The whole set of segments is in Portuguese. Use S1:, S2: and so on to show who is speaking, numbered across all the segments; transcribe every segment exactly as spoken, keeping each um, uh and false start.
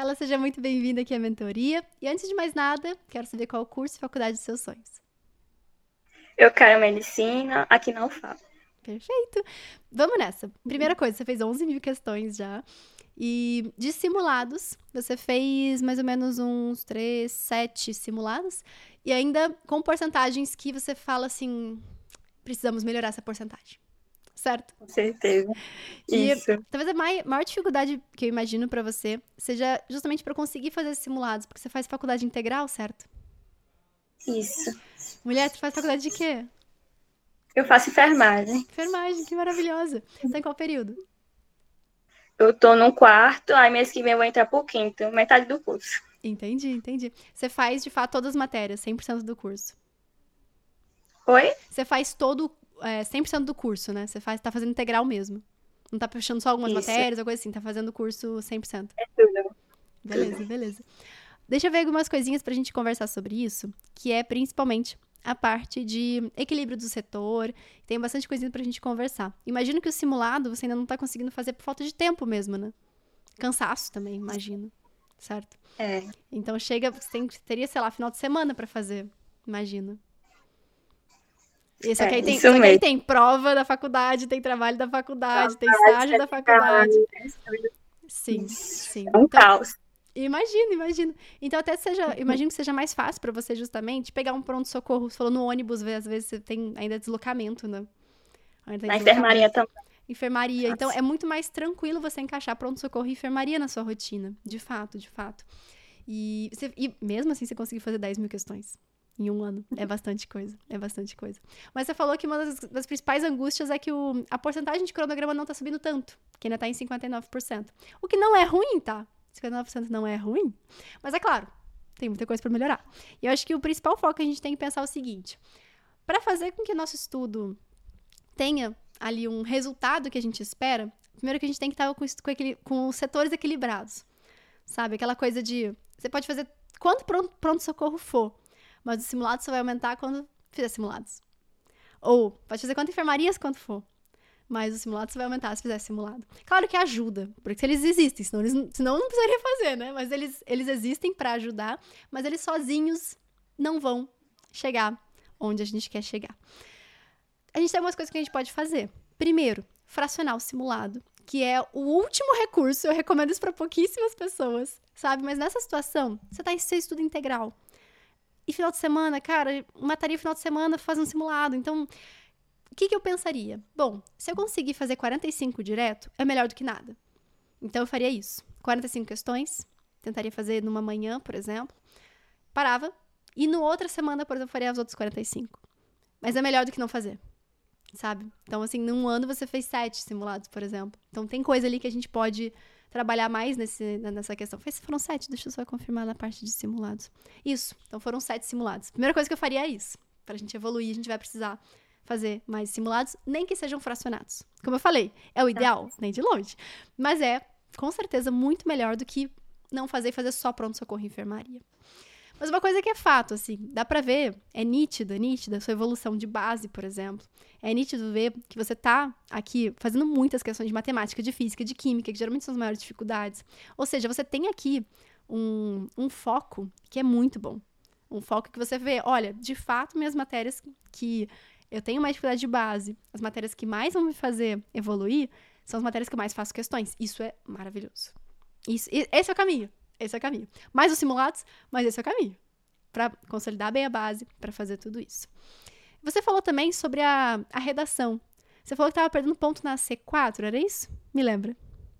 S1: Marcela, seja muito bem-vinda aqui à mentoria. E antes de mais nada, quero saber qual o curso e faculdade dos seus sonhos.
S2: Eu quero medicina, aqui não falo.
S1: Perfeito. Vamos nessa. Primeira coisa, você fez onze mil questões já. E de simulados, você fez mais ou menos uns três, sete simulados. E ainda com porcentagens que você fala assim, precisamos melhorar essa porcentagem. Certo?
S2: Com certeza.
S1: E
S2: Isso.
S1: talvez a mai- maior dificuldade que eu imagino pra você seja justamente pra conseguir fazer esses simulados, porque você faz faculdade integral, certo?
S2: Isso.
S1: Mulher, tu faz faculdade de quê?
S2: Eu faço enfermagem.
S1: Enfermagem, que maravilhosa. Tá em qual período?
S2: Eu tô no quarto, aí mês que vem eu vou entrar pro quinto, metade do curso.
S1: Entendi, entendi. Você faz, de fato, todas as matérias, cem por cento do curso.
S2: Oi?
S1: Você faz todo, é, cem por cento do curso, né? Você faz, tá fazendo integral mesmo. Não tá puxando só algumas
S2: Isso.
S1: matérias ou coisa assim, tá fazendo o curso cem por cento.
S2: É tudo.
S1: Beleza, beleza. Deixa eu ver algumas coisinhas pra gente conversar sobre isso, que é principalmente a parte de equilíbrio do setor. Tem bastante coisinha pra gente conversar. Imagino que o simulado você ainda não tá conseguindo fazer por falta de tempo mesmo, né? Cansaço também, imagino. Certo?
S2: É.
S1: Então chega, você tem, teria, sei lá, final de semana pra fazer, imagina. E só que
S2: É,
S1: aí tem,
S2: isso
S1: só que aí
S2: mesmo.
S1: tem prova da faculdade, tem trabalho da faculdade, tem
S2: Trabalho,
S1: estágio da faculdade.
S2: trabalho,
S1: Sim,
S2: isso.
S1: sim.
S2: É um
S1: Então,
S2: caos.
S1: imagino, imagino. Então até seja, imagino que seja mais fácil pra você justamente pegar um pronto-socorro. Você falou no ônibus, às vezes você tem ainda deslocamento, né? Ainda tem
S2: Na enfermaria
S1: deslocamento.
S2: também.
S1: Enfermaria. Então
S2: Faço.
S1: é muito mais tranquilo você encaixar pronto-socorro e enfermaria na sua rotina. De fato, de fato. E, você, e mesmo assim você conseguir fazer dez mil questões em um ano. É bastante coisa. É bastante coisa. Mas você falou que uma das, das principais angústias é que o, a porcentagem de cronograma não tá subindo tanto. Que ainda tá em cinquenta e nove por cento. O que não é ruim, tá? cinquenta e nove por cento não é ruim. Mas é claro, tem muita coisa pra melhorar. E eu acho que o principal foco que a gente tem que pensar é o seguinte. Pra fazer com que o nosso estudo tenha ali um resultado que a gente espera, primeiro que a gente tem que estar com, com, equil- com os setores equilibrados. Sabe? Aquela coisa de... Você pode fazer quanto pronto- pronto-socorro for, mas o simulado só vai aumentar quando fizer simulados. Ou pode fazer quanto enfermarias quanto for, mas o simulado só vai aumentar se fizer simulado. Claro que ajuda, porque eles existem, senão, eles, senão não precisaria fazer, né? Mas eles, eles existem para ajudar, mas eles sozinhos não vão chegar onde a gente quer chegar. A gente tem algumas coisas que a gente pode fazer. Primeiro, fracionar o simulado, que é o último recurso. Eu recomendo isso para pouquíssimas pessoas, sabe? Mas nessa situação, você tá em seu estudo integral. E final de semana, cara, mataria final de semana fazendo um simulado. Então, o que, que eu pensaria? Bom, se eu conseguir fazer quarenta e cinco direto, é melhor do que nada. Então, eu faria isso. quarenta e cinco questões, tentaria fazer numa manhã, por exemplo. Parava. E no outra semana, por exemplo, eu faria as outras quarenta e cinco. Mas é melhor do que não fazer. Sabe? Então, assim, num ano você fez sete simulados, por exemplo. Então, tem coisa ali que a gente pode trabalhar mais nesse, nessa questão. Foram sete, deixa eu só confirmar na parte de simulados. Isso, então foram sete simulados. Primeira coisa que eu faria é isso. Pra gente evoluir, a gente vai precisar fazer mais simulados, nem que sejam fracionados. Como eu falei, é o ideal, nem de longe. Mas é, com certeza, muito melhor do que não fazer e fazer só pronto-socorro e enfermaria. Mas uma coisa que é fato, assim, dá pra ver, é nítida, é nítida, a sua evolução de base, por exemplo. É nítido ver que você tá aqui fazendo muitas questões de matemática, de física, de química, que geralmente são as maiores dificuldades. Ou seja, você tem aqui um, um foco que é muito bom. Um foco que você vê, olha, de fato, minhas matérias que eu tenho mais dificuldade de base, as matérias que mais vão me fazer evoluir, são as matérias que eu mais faço questões. Isso é maravilhoso. Isso, esse é o caminho. Esse é o caminho. Mais os simulados, mas esse é o caminho. Para consolidar bem a base, para fazer tudo isso. Você falou também sobre a, a redação. Você falou que estava perdendo ponto na C quatro, era isso? Me lembra.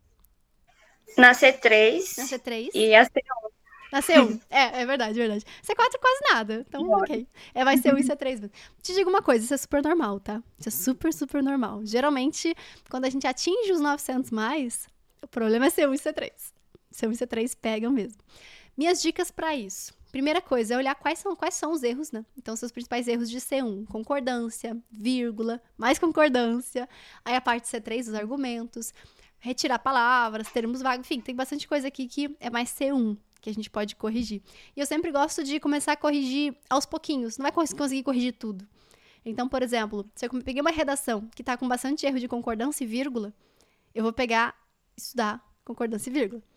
S2: Na C três.
S1: Na C três.
S2: E a C um.
S1: Na C um. É, é verdade, é verdade. C quatro quase nada. Então, ok. É, vai ser um e C três mesmo. Te digo uma coisa, isso é super normal, tá? Isso é super, super normal. Geralmente, quando a gente atinge os novecentos mais, o problema é C um e C três. C um e C três pegam mesmo. Minhas dicas para isso. Primeira coisa é olhar quais são, quais são os erros, né? Então, seus principais erros de C um. Concordância, vírgula, mais concordância. Aí a parte C três, os argumentos. Retirar palavras, termos vagos. Enfim, tem bastante coisa aqui que é mais C um, que a gente pode corrigir. E eu sempre gosto de começar a corrigir aos pouquinhos. Não vai conseguir corrigir tudo. Então, por exemplo, se eu peguei uma redação que tá com bastante erro de concordância e vírgula, eu vou pegar, estudar concordância e vírgula.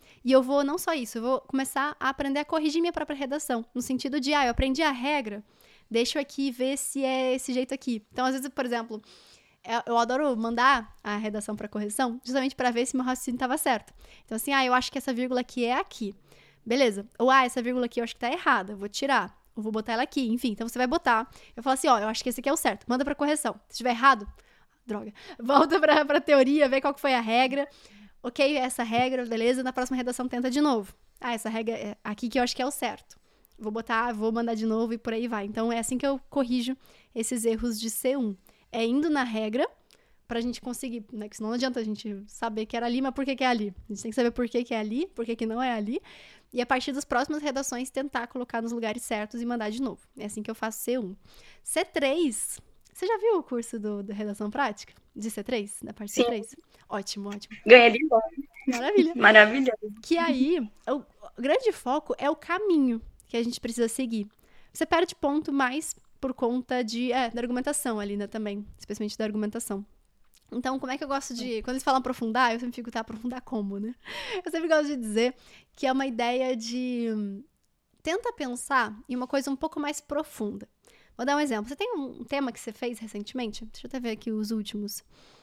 S1: E eu vou, não só isso, eu vou começar a aprender a corrigir minha própria redação. No sentido de, ah, eu aprendi a regra, deixa eu aqui ver se é esse jeito aqui. Então, às vezes, por exemplo, eu adoro mandar a redação para correção, justamente para ver se meu raciocínio estava certo. Então, assim, ah, eu acho que essa vírgula aqui é aqui. Beleza. Ou, ah, essa vírgula aqui eu acho que tá errada, vou tirar. Ou vou botar ela aqui. Enfim, então você vai botar. Eu falo assim, ó, eu acho que esse aqui é o certo. Manda pra correção. Se estiver errado, droga. Volta pra, pra teoria, vê qual que foi a regra. Ok, essa regra, beleza. Na próxima redação tenta de novo. Ah, essa regra é aqui que eu acho que é o certo. Vou botar, vou mandar de novo e por aí vai. Então, é assim que eu corrijo esses erros de C um. É indo na regra pra gente conseguir, né? Porque senão não adianta a gente saber que era ali, mas por que que é ali? A gente tem que saber por que que é ali, por que que não é ali. E a partir das próximas redações, tentar colocar nos lugares certos e mandar de novo. É assim que eu faço C um. C três, você já viu o curso do, da redação prática? De C três? Da parte
S2: Sim.
S1: C três? Ótimo, ótimo.
S2: Ganha de bom.
S1: Maravilha.
S2: Maravilhoso.
S1: Que aí, o, o grande foco é o caminho que a gente precisa seguir. Você perde ponto mais por conta de, é, da argumentação ali, né, também. Especialmente da argumentação. Então, como é que eu gosto de... Quando eles falam aprofundar, eu sempre fico, tá, aprofundar como, né? Eu sempre gosto de dizer que é uma ideia de... Tenta pensar em uma coisa um pouco mais profunda. Vou dar um exemplo. Você tem um tema que você fez recentemente? Deixa eu até ver aqui os últimos.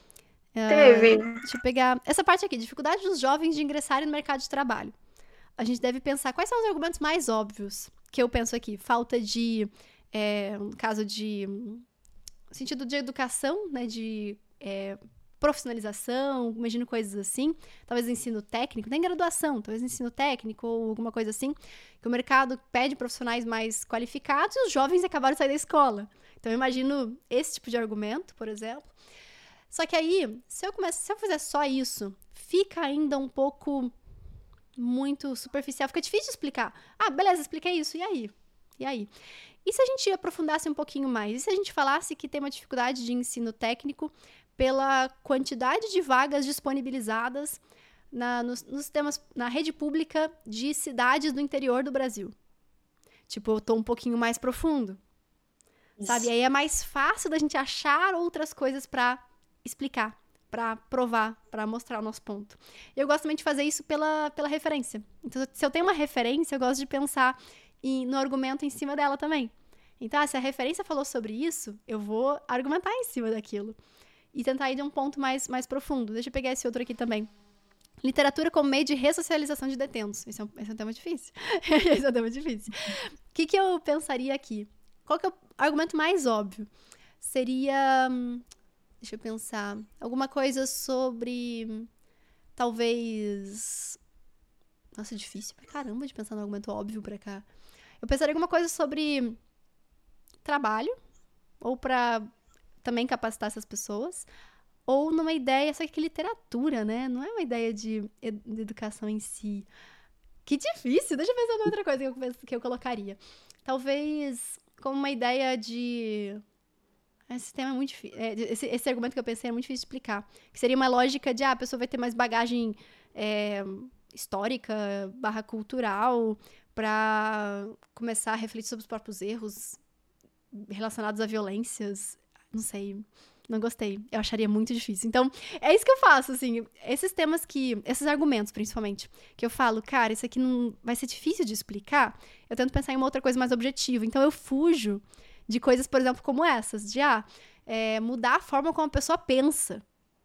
S2: Teve.
S1: Uh, deixa eu pegar... Essa parte aqui, dificuldade dos jovens de ingressarem no mercado de trabalho. A gente deve pensar quais são os argumentos mais óbvios que eu penso aqui. Falta de... É, um caso de... Sentido de educação, né? De... É, profissionalização, imagino coisas assim, talvez ensino técnico, nem graduação, talvez ensino técnico ou alguma coisa assim, que o mercado pede profissionais mais qualificados e os jovens acabaram de sair da escola. Então eu imagino esse tipo de argumento, por exemplo. Só que aí, se eu começar, se eu fizer só isso, fica ainda um pouco muito superficial, fica difícil de explicar. Ah, beleza, expliquei isso, e aí? E aí? E se a gente aprofundasse um pouquinho mais? E se a gente falasse que tem uma dificuldade de ensino técnico pela quantidade de vagas disponibilizadas na, nos, nos temas, na rede pública de cidades do interior do Brasil? Tipo, eu tô um pouquinho mais profundo, Isso. sabe? E aí é mais fácil da gente achar outras coisas pra explicar, pra provar, pra mostrar o nosso ponto. E eu gosto também de fazer isso pela, pela referência. Então, se eu tenho uma referência, eu gosto de pensar em, no argumento em cima dela também. Então, ah, se a referência falou sobre isso, eu vou argumentar em cima daquilo. E tentar ir de um ponto mais, mais profundo. Deixa eu pegar esse outro aqui também. Literatura como meio de ressocialização de detentos. Esse é um, esse é um tema difícil. Esse é um tema difícil. O que, que eu pensaria aqui? Qual que é o argumento mais óbvio? Seria... Deixa eu pensar. Alguma coisa sobre... Talvez... Nossa, difícil pra caramba de pensar no argumento óbvio pra cá. Eu pensaria alguma coisa sobre trabalho. Ou pra... também capacitar essas pessoas, ou numa ideia, só que literatura, né? Não é uma ideia de, ed- de educação em si. Que difícil! Deixa eu pensar em outra coisa que eu, penso, que eu colocaria. Talvez como uma ideia de... Esse tema é muito difícil. É, esse, esse argumento que eu pensei é muito difícil de explicar. Que seria uma lógica de, ah, a pessoa vai ter mais bagagem é, histórica, barra cultural, para começar a refletir sobre os próprios erros relacionados a violências. Não sei, não gostei. Eu acharia muito difícil. Então, é isso que eu faço, assim. Esses temas que... Esses argumentos, principalmente. Que eu falo, cara, isso aqui não vai ser difícil de explicar. Eu tento pensar em uma outra coisa mais objetiva. Então, eu fujo de coisas, por exemplo, como essas. De, ah, é, mudar a forma como a pessoa pensa.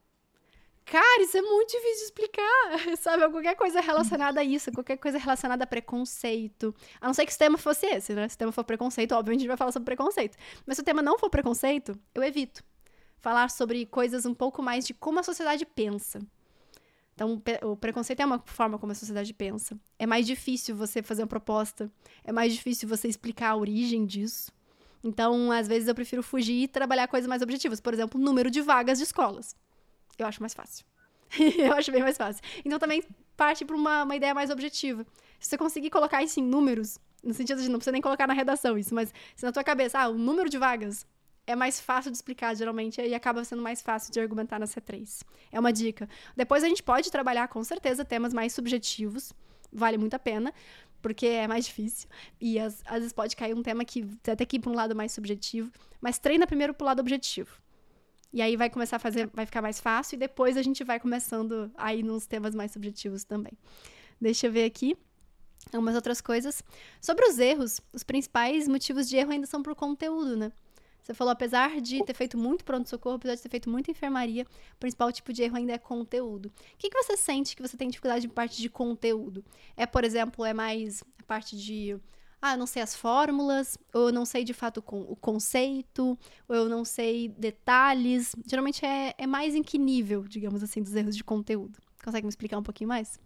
S1: Cara, isso é muito difícil de explicar. Sabe? Qualquer coisa relacionada a isso. Qualquer coisa relacionada a preconceito. A não ser que o tema fosse esse, né? Se o tema for preconceito, obviamente a gente vai falar sobre preconceito. Mas se o tema não for preconceito, eu evito. Falar sobre coisas um pouco mais de como a sociedade pensa. Então, o preconceito é uma forma como a sociedade pensa. É mais difícil você fazer uma proposta. É mais difícil você explicar a origem disso. Então, às vezes, eu prefiro fugir e trabalhar coisas mais objetivas. Por exemplo, o número de vagas de escolas. Eu acho mais fácil. Eu acho bem mais fácil. Então, também parte para uma, uma ideia mais objetiva. Se você conseguir colocar isso em números, no sentido de não precisa nem colocar na redação isso, mas se na tua cabeça, ah, o número de vagas é mais fácil de explicar, geralmente, e acaba sendo mais fácil de argumentar na C três. É uma dica. Depois a gente pode trabalhar, com certeza, temas mais subjetivos. Vale muito a pena, porque é mais difícil. E às, às vezes pode cair um tema que você até que ir para um lado mais subjetivo, mas treina primeiro pro lado objetivo. E aí vai começar a fazer, vai ficar mais fácil, e depois a gente vai começando a ir nos temas mais subjetivos também. Deixa eu ver aqui. Algumas outras coisas. Sobre os erros, os principais motivos de erro ainda são por conteúdo, né? Você falou, apesar de ter feito muito pronto-socorro, apesar de ter feito muita enfermaria, o principal tipo de erro ainda é conteúdo. O que, que você sente que você tem dificuldade em parte de conteúdo? É, por exemplo, é mais a parte de, ah, eu não sei as fórmulas, ou eu não sei de fato o conceito, ou eu não sei detalhes. Geralmente é, é mais em que nível, digamos assim, dos erros de conteúdo? Consegue me explicar um pouquinho mais?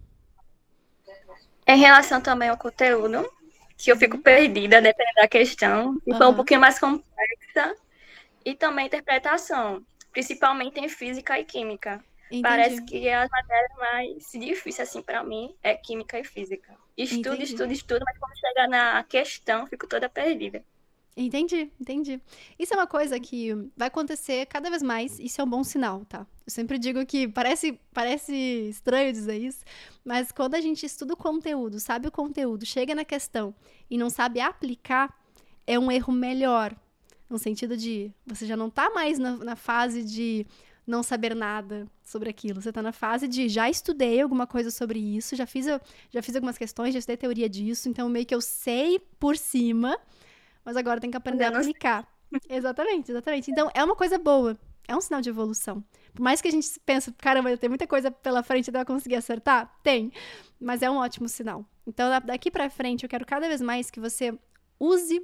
S2: Em relação também ao conteúdo, que eu fico perdida dependendo da questão, e foi um
S1: Aham.
S2: pouquinho mais complexa, e também interpretação, principalmente em física e química. Parece
S1: Entendi,
S2: que as matérias mais difíceis, assim, para mim, é química e física. Estudo,
S1: entendi.
S2: estudo, estudo, mas quando chega na questão, fico toda perdida.
S1: Entendi, entendi. Isso é uma coisa que vai acontecer cada vez mais, isso é um bom sinal, tá? Eu sempre digo que parece, parece estranho dizer isso, mas quando a gente estuda o conteúdo, sabe o conteúdo, chega na questão e não sabe aplicar, é um erro melhor. No sentido de você já não tá mais na, na fase de não saber nada sobre aquilo. Você tá na fase de já estudei alguma coisa sobre isso, já fiz, já fiz algumas questões, já estudei teoria disso, então meio que eu sei por cima, mas agora tem que aprender a
S2: Eu não sei.
S1: aplicar. Exatamente, exatamente. Então, é uma coisa boa. É um sinal de evolução. Por mais que a gente pense, caramba, tem muita coisa pela frente até eu conseguir acertar, tem. Mas é um ótimo sinal. Então, daqui pra frente, eu quero cada vez mais que você use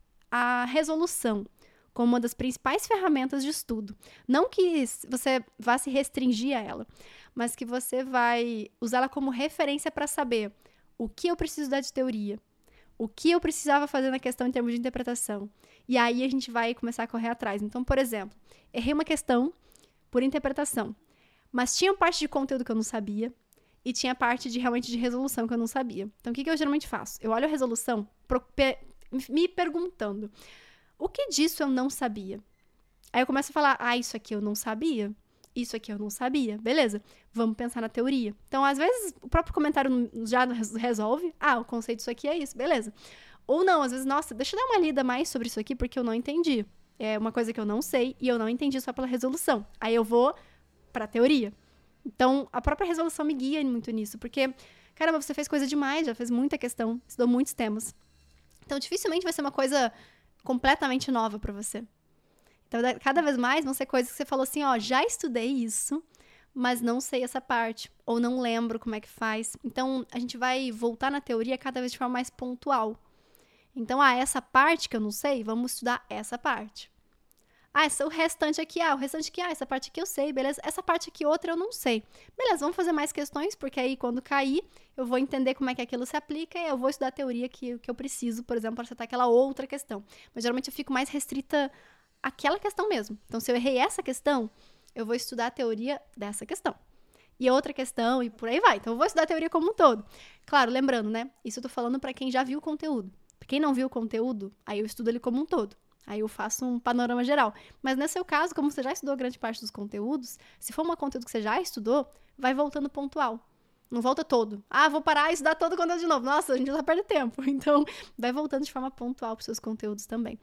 S1: a resolução como uma das principais ferramentas de estudo. Não que você vá se restringir a ela, mas que você vai usá-la como referência para saber o que eu preciso dar de teoria, o que eu precisava fazer na questão em termos de interpretação. E aí a gente vai começar a correr atrás. Então, por exemplo, errei uma questão por interpretação, mas tinha parte de conteúdo que eu não sabia e tinha parte de realmente de resolução que eu não sabia. Então, o que, que eu geralmente faço? Eu olho a resolução pro, pe, me perguntando, o que disso eu não sabia? Aí eu começo a falar, ah, isso aqui eu não sabia, isso aqui eu não sabia, beleza, vamos pensar na teoria. Então, às vezes, o próprio comentário já resolve, ah, o conceito disso aqui é isso, beleza. Ou não, às vezes, nossa, deixa eu dar uma lida mais sobre isso aqui, porque eu não entendi. É uma coisa que eu não sei e eu não entendi só pela resolução. Aí eu vou pra teoria. Então, a própria resolução me guia muito nisso, porque, caramba, você fez coisa demais, já fez muita questão, estudou muitos temas. Então, dificilmente vai ser uma coisa completamente nova pra você. Então, cada vez mais vão ser coisas que você falou assim, ó, já estudei isso, mas não sei essa parte, ou não lembro como é que faz. Então, a gente vai voltar na teoria cada vez de forma mais pontual. Então, ah, essa parte que eu não sei, vamos estudar essa parte. Ah, essa, o restante aqui, ah, o restante aqui, ah, essa parte aqui eu sei, beleza? Essa parte aqui outra eu não sei. Beleza, vamos fazer mais questões, porque aí quando cair, eu vou entender como é que aquilo se aplica e eu vou estudar a teoria que, que eu preciso, por exemplo, para acertar aquela outra questão. Mas geralmente eu fico mais restrita àquela questão mesmo. Então, se eu errei essa questão, eu vou estudar a teoria dessa questão. E outra questão, e por aí vai. Então, eu vou estudar a teoria como um todo. Claro, lembrando, né? Isso eu tô falando para quem já viu o conteúdo. Pra quem não viu o conteúdo, aí eu estudo ele como um todo. Aí eu faço um panorama geral. Mas nesse seu caso, como você já estudou grande parte dos conteúdos, se for um conteúdo que você já estudou, vai voltando pontual. Não volta todo. Ah, vou parar e estudar todo o conteúdo de novo. Nossa, a gente já perde tempo. Então, vai voltando de forma pontual pros seus conteúdos também.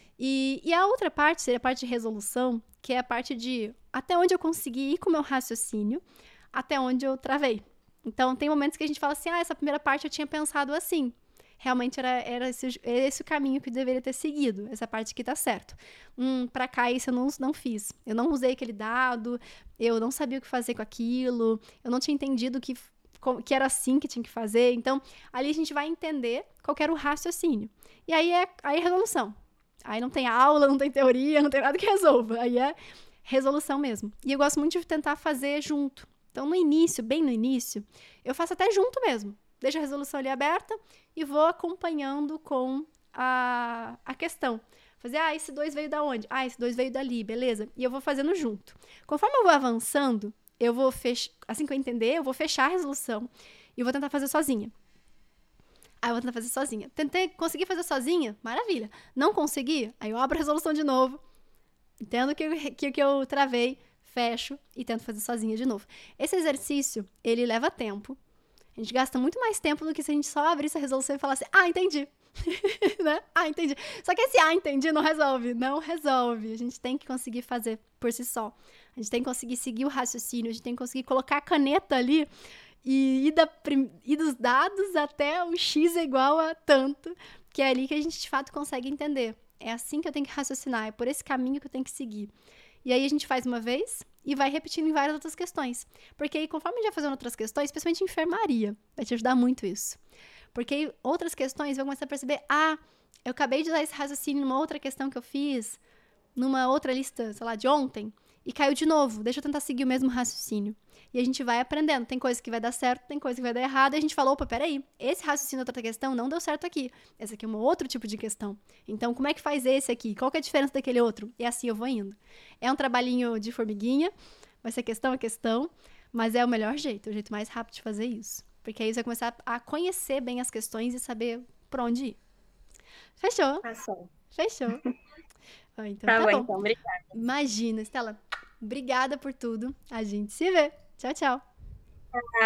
S1: E, e a outra parte seria a parte de resolução, que é a parte de até onde eu consegui ir com o meu raciocínio, até onde eu travei. Então, tem momentos que a gente fala assim, ah, essa primeira parte eu tinha pensado assim. Realmente era, era esse, esse o caminho que eu deveria ter seguido. Essa parte aqui tá certo. Hum, pra cá, isso eu não, não fiz. Eu não usei aquele dado, eu não sabia o que fazer com aquilo, eu não tinha entendido que, que era assim que tinha que fazer. Então, ali a gente vai entender qual que era o raciocínio. E aí é, aí é resolução. Aí não tem aula, não tem teoria, não tem nada que resolva. Aí é resolução mesmo. E eu gosto muito de tentar fazer junto. Então, no início, bem no início, eu faço até junto mesmo. Deixo a resolução ali aberta e vou acompanhando com a, a questão. Fazer, ah, esse dois veio da onde? Ah, esse dois veio dali, beleza? E eu vou fazendo junto. Conforme eu vou avançando, eu vou fechar, assim que eu entender, eu vou fechar a resolução e vou tentar fazer sozinha. Aí eu vou tentar fazer sozinha. Tentei conseguir fazer sozinha? Maravilha. Não consegui? Aí eu abro a resolução de novo, entendo que o que, que eu travei, fecho e tento fazer sozinha de novo. Esse exercício, ele leva tempo. A gente gasta muito mais tempo do que se a gente só abrisse a resolução e falasse, ah, entendi. né? Ah, entendi. Só que esse ah, entendi não resolve. Não resolve. A gente tem que conseguir fazer por si só. A gente tem que conseguir seguir o raciocínio. A gente tem que conseguir colocar a caneta ali e ir, da prim... ir dos dados até o x é igual a tanto, que é ali que a gente de fato consegue entender. É assim que eu tenho que raciocinar, é por esse caminho que eu tenho que seguir. E aí a gente faz uma vez e vai repetindo em várias outras questões. Porque aí, conforme a gente vai fazendo outras questões, especialmente em enfermaria, vai te ajudar muito isso. Porque aí outras questões vão começar a perceber, ah, eu acabei de usar esse raciocínio numa outra questão que eu fiz, numa outra lista, sei lá, de ontem, e caiu de novo. Deixa eu tentar seguir o mesmo raciocínio. E a gente vai aprendendo. Tem coisa que vai dar certo, tem coisa que vai dar errado. E a gente falou, opa, peraí, esse raciocínio da outra questão não deu certo aqui. Esse aqui é um outro tipo de questão. Então, como é que faz esse aqui? Qual que é a diferença daquele outro? E assim eu vou indo. É um trabalhinho de formiguinha, vai ser questão a questão, mas é o melhor jeito, é o jeito mais rápido de fazer isso. Porque aí você vai começar a conhecer bem as questões e saber por onde ir. Fechou?
S2: Passou.
S1: Fechou. Ah, então,
S2: Tá
S1: tá
S2: bom,
S1: bom.
S2: então, obrigada.
S1: Imagina, Estela. Obrigada por tudo. A gente se vê. Tchau, tchau.